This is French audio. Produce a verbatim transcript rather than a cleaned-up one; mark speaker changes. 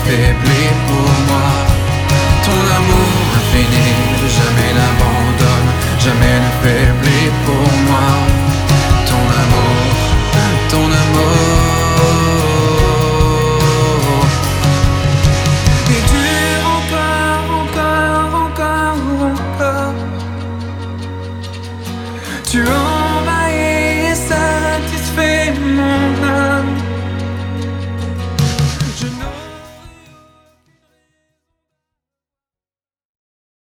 Speaker 1: affaibli pour moi. Ton amour infini jamais n'abandonne, jamais ne faiblit pour moi. Ton amour, ton amour. Et dure encore, encore, encore, encore. Tu en